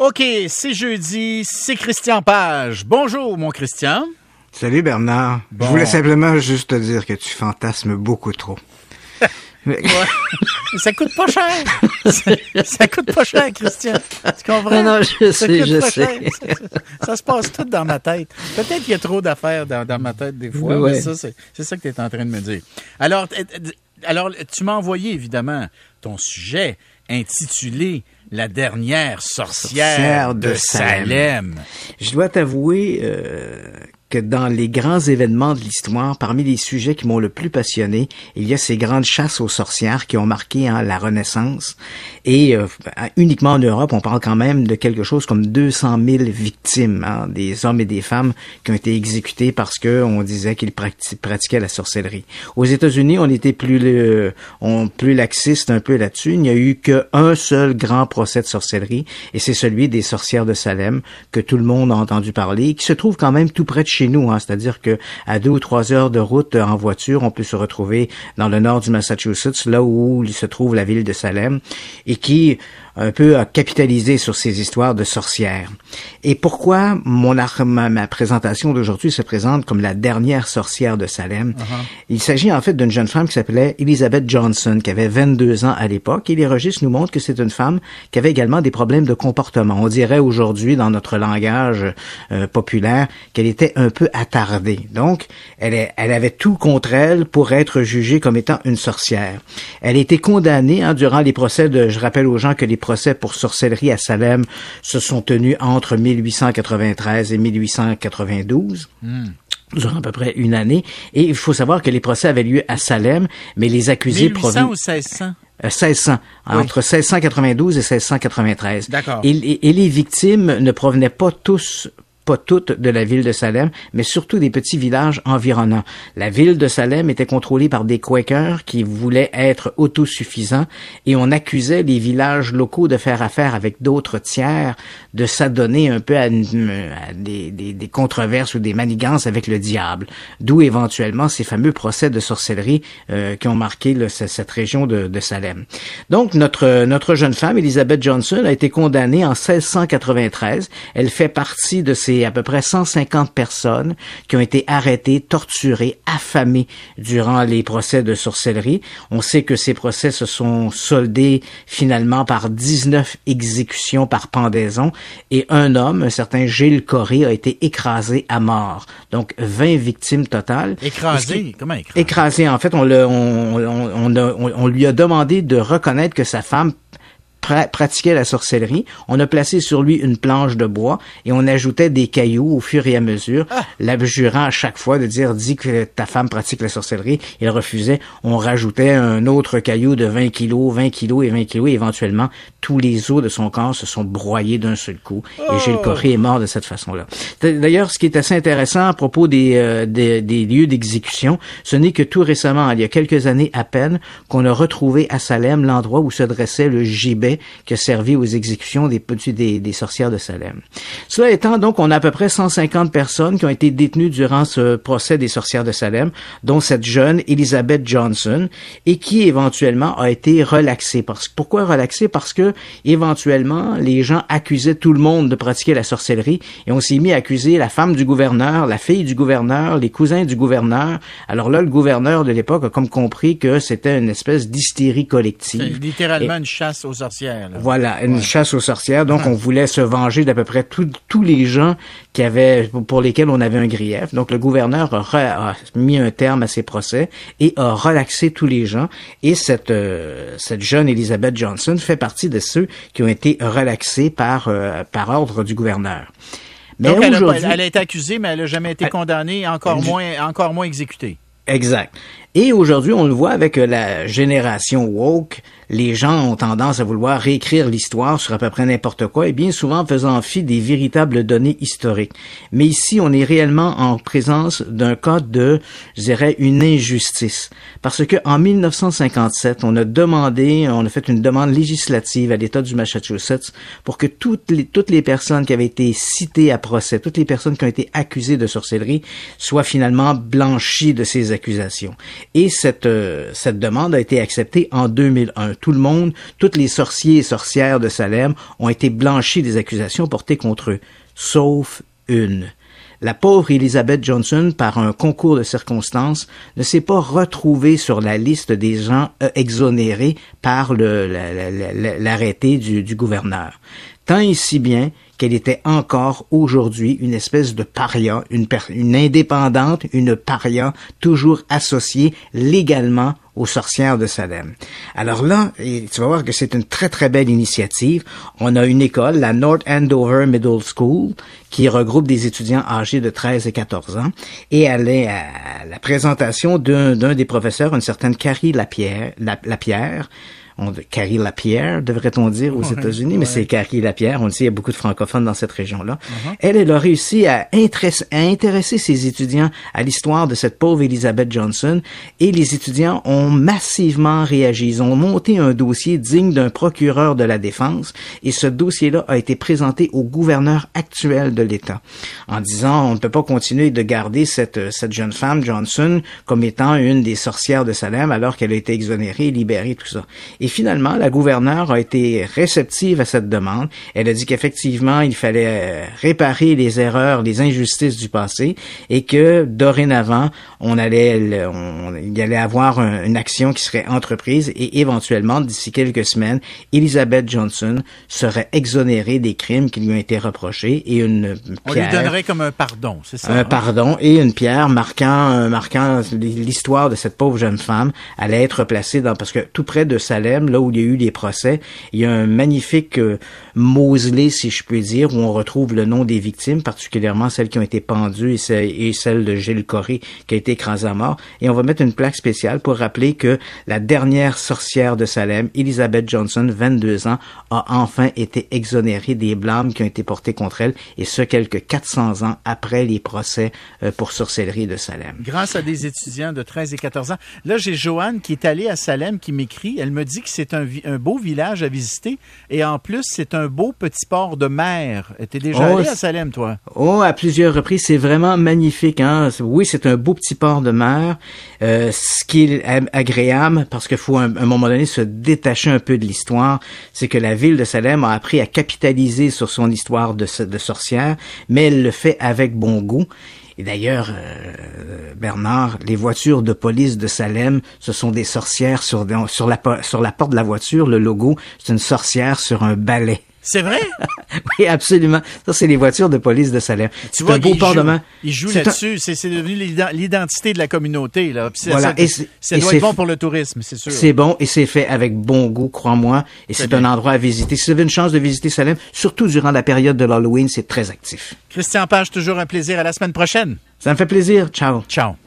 OK, c'est jeudi, c'est Christian Page. Bonjour, mon Christian. Salut Bernard. Bon. Je voulais simplement juste te dire que tu fantasmes beaucoup trop. Ouais. Ça coûte pas cher. Ça coûte pas cher, Christian. Tu comprends? Non, je sais. Ça se passe tout dans ma tête. Peut-être qu'il y a trop d'affaires dans ma tête des fois, mais ça, c'est ça que tu es en train de me dire. Alors, tu m'as envoyé, évidemment, ton sujet intitulé « La dernière sorcière de Salem ». Je dois t'avouer que dans les grands événements de l'histoire, parmi les sujets qui m'ont le plus passionné, il y a ces grandes chasses aux sorcières qui ont marqué la Renaissance. Et uniquement en Europe, on parle quand même de quelque chose comme 200 000 victimes, des hommes et des femmes qui ont été exécutés parce que on disait qu'ils pratiquaient la sorcellerie. Aux États-Unis, on était plus laxiste un peu là-dessus. Il n'y a eu qu'un seul grand procès de sorcellerie, et c'est celui des sorcières de Salem, que tout le monde a entendu parler, qui se trouve quand même tout près de chez nous, c'est-à-dire que à 2 ou 3 heures de route en voiture, on peut se retrouver dans le nord du Massachusetts, là où se trouve la ville de Salem, et qui un peu a capitalisé sur ces histoires de sorcières. Et pourquoi ma présentation d'aujourd'hui se présente comme la dernière sorcière de Salem? Il s'agit en fait d'une jeune femme qui s'appelait Elizabeth Johnson, qui avait 22 ans à l'époque, et les registres nous montrent que c'est une femme qui avait également des problèmes de comportement. On dirait aujourd'hui, dans notre langage populaire, qu'elle était un peu attardée. Donc, elle avait tout contre elle pour être jugée comme étant une sorcière. Elle a été condamnée durant les procès je rappelle aux gens que les procès pour sorcellerie à Salem se sont tenus entre 1893 et 1892. Durant à peu près une année. Et il faut savoir que les procès avaient lieu à Salem, mais les accusés... 1800 ou 1600? 1600, oui. Entre 1692 et 1693. D'accord. Et les victimes ne provenaient pas toutes de la ville de Salem, mais surtout des petits villages environnants. La ville de Salem était contrôlée par des Quakers qui voulaient être autosuffisants, et on accusait les villages locaux de faire affaire avec d'autres tiers, de s'adonner un peu à des controverses ou des manigances avec le diable. D'où éventuellement ces fameux procès de sorcellerie qui ont marqué cette région de Salem. Donc notre jeune femme, Elizabeth Johnson, a été condamnée en 1693. Elle fait partie de ces à peu près 150 personnes qui ont été arrêtées, torturées, affamées durant les procès de sorcellerie. On sait que ces procès se sont soldés finalement par 19 exécutions par pendaison, et un homme, un certain Gilles Corré, a été écrasé à mort. Donc 20 victimes totales. Écrasé? Comment écrasé? Écrasé, en fait, on lui a demandé de reconnaître que sa femme pratiquait la sorcellerie. On a placé sur lui une planche de bois et on ajoutait des cailloux au fur et à mesure, l'abjurant à chaque fois de dire « dis que ta femme pratique la sorcellerie ». Il refusait. On rajoutait un autre caillou de 20 kilos, 20 kilos et 20 kilos, et éventuellement tous les os de son corps se sont broyés d'un seul coup, et Gilles Corré est mort de cette façon-là. D'ailleurs, ce qui est assez intéressant à propos des lieux d'exécution, ce n'est que tout récemment, il y a quelques années à peine, qu'on a retrouvé à Salem l'endroit où se dressait le gibet qui a servi aux exécutions des sorcières de Salem. Cela étant, donc, on a à peu près 150 personnes qui ont été détenues durant ce procès des sorcières de Salem, dont cette jeune Elizabeth Johnson, et qui éventuellement a été relaxée. Pourquoi relaxée? Parce que éventuellement, les gens accusaient tout le monde de pratiquer la sorcellerie, et on s'est mis à accuser la femme du gouverneur, la fille du gouverneur, les cousins du gouverneur. Alors là, le gouverneur de l'époque a comme compris que c'était une espèce d'hystérie collective. C'est littéralement une chasse aux sorcières. Là. Voilà, une chasse aux sorcières. Donc, on voulait se venger d'à peu près tous les gens pour lesquels on avait un grief. Donc, le gouverneur a mis un terme à ces procès et a relaxé tous les gens. Et cette jeune Elizabeth Johnson fait partie de ceux qui ont été relaxés par ordre du gouverneur. Mais donc, elle a été accusée, mais elle n'a jamais été condamnée, encore moins exécutée. Exact. Et aujourd'hui, on le voit avec la génération woke, les gens ont tendance à vouloir réécrire l'histoire sur à peu près n'importe quoi, et bien souvent faisant fi des véritables données historiques. Mais ici, on est réellement en présence d'un cas de, je dirais, une injustice. Parce que en 1957, on a fait une demande législative à l'État du Massachusetts pour que toutes les personnes qui avaient été citées à procès, toutes les personnes qui ont été accusées de sorcellerie, soient finalement blanchies de ces accusations. Et cette demande a été acceptée en 2001. Tout le monde, tous les sorciers et sorcières de Salem ont été blanchis des accusations portées contre eux, sauf une. La pauvre Elizabeth Johnson, par un concours de circonstances, ne s'est pas retrouvée sur la liste des gens exonérés par l'arrêté du gouverneur. Tant et si bien qu'elle était encore aujourd'hui une espèce de paria, une indépendante, une paria, toujours associée légalement aux sorcières de Salem. Alors là, tu vas voir que c'est une très très belle initiative. On a une école, la North Andover Middle School, qui regroupe des étudiants âgés de 13 et 14 ans, et elle est à la présentation d'un des professeurs, une certaine Carrie Lapierre, Carrie Lapierre, devrait-on dire aux États-Unis, mais c'est Carrie Lapierre. On le sait, il y a beaucoup de francophones dans cette région-là. Elle a réussi à intéresser ses étudiants à l'histoire de cette pauvre Elizabeth Johnson, et les étudiants ont massivement réagi. Ils ont monté un dossier digne d'un procureur de la défense, et ce dossier-là a été présenté au gouverneur actuel de l'État, en disant on ne peut pas continuer de garder cette jeune femme, Johnson, comme étant une des sorcières de Salem, alors qu'elle a été exonérée, libérée, tout ça. Et finalement, la gouverneure a été réceptive à cette demande. Elle a dit qu'effectivement, il fallait réparer les erreurs, les injustices du passé, et que dorénavant, il allait avoir une action qui serait entreprise, et éventuellement, d'ici quelques semaines, Elizabeth Johnson serait exonérée des crimes qui lui ont été reprochés, et une pierre... On lui donnerait comme un pardon, c'est ça? Un pardon, et une pierre marquant l'histoire de cette pauvre jeune femme allait être placée parce que tout près de Salem, là où il y a eu les procès, il y a un magnifique mausolée, si je puis dire, où on retrouve le nom des victimes, particulièrement celles qui ont été pendues et celle de Gilles Corré qui a été écrasée à mort. Et on va mettre une plaque spéciale pour rappeler que la dernière sorcière de Salem, Elizabeth Johnson, 22 ans, a enfin été exonérée des blâmes qui ont été portés contre elle, et ce, quelques 400 ans après les procès pour sorcellerie de Salem. Grâce à des étudiants de 13 et 14 ans. Là, j'ai Joanne qui est allée à Salem, qui m'écrit. Elle me dit que c'est un beau village à visiter, et en plus, c'est un beau petit port de mer. T'es déjà allé à Salem, toi? Oh, à plusieurs reprises. C'est vraiment magnifique, hein. Oui, c'est un beau petit port de mer. Ce qui est agréable, parce qu'il faut à un moment donné se détacher un peu de l'histoire, c'est que la ville de Salem a appris à capitaliser sur son histoire de sorcière, mais elle le fait avec bon goût. Et d'ailleurs, Bernard, les voitures de police de Salem, ce sont des sorcières sur la porte de la voiture, le logo, c'est une sorcière sur un balai. C'est vrai? Oui, absolument. Ça, c'est les voitures de police de Salem. Tu vois, un beau port de mer. Ils jouent là-dessus. C'est devenu l'identité de la communauté, là. Puis voilà. Ça doit être bon pour le tourisme, c'est sûr. C'est bon, et c'est fait avec bon goût, crois-moi. Et c'est un endroit à visiter. Si vous avez une chance de visiter Salem, surtout durant la période de l'Halloween, c'est très actif. Christian Page, toujours un plaisir. À la semaine prochaine. Ça me fait plaisir. Ciao. Ciao.